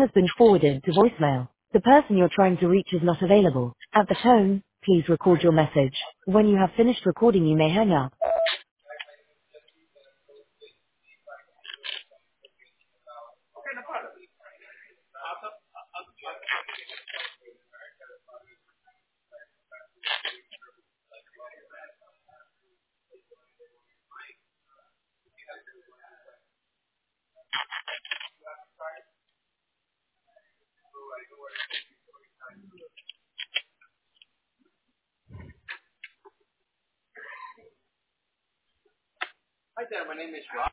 has been forwarded to voicemail. The person you're trying to reach is not available. At the tone, please record your message. When you have finished recording, you may hang up. Hi there, my name is Rob.